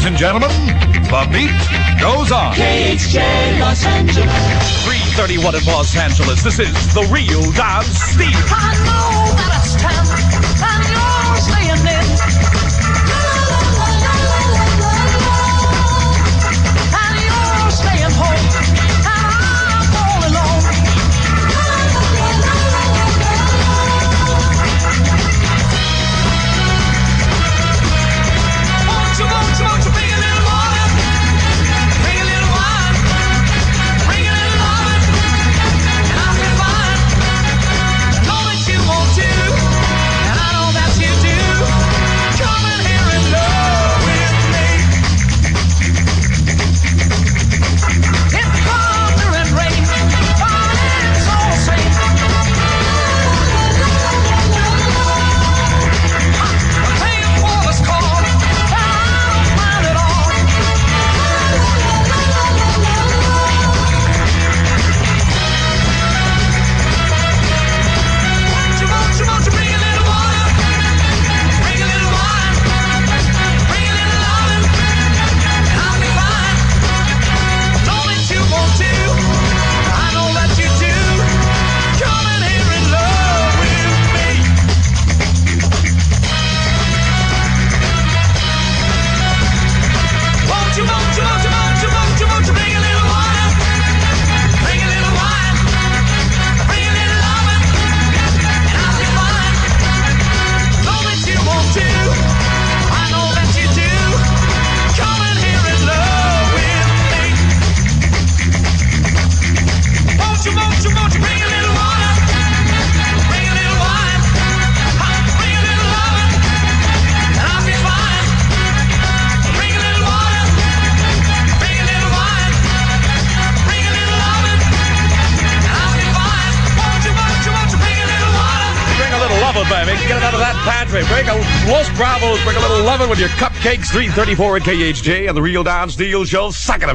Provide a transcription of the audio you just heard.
and gentlemen, the beat goes on. KHJ Los Angeles. 3:31 in Los Angeles. This is the Real Dance Steve. I know that it's time, and you're staying in. And you're staying home, and I'm all alone. Won't you bring a little water? Bring a little wine. Bring a little love, and I'll be fine. Know that you want to, and I know that you do. Come in here and love with me. It's thunder and rain, but it's all the same. I'm paying for this call, and I don't mind at all. Won't you bring a little water? Bring a little wine. Bring a little loving, and I'll be fine. Know that you want to, I know that you do. Come in here and love with me. Won't you bring a little water? Bring a little wine. Bring a little loving, and I'll be fine. Know that you want to, I know that you do. Come in here and love with me. Won't you bring a little water? Bring a little wine. Bring a little loving, and I'll be fine. Bring a little water. Bring a little wine. Bring a little loving, and I'll be fine. Won't you bring a little water? Bring a little lovin', baby. Get it out of that pantry. Bring a Los Bravos. Bring a little lovin' with your cupcakes. 3:34 at KHJ and the Real Dance Deal Show. Suck it.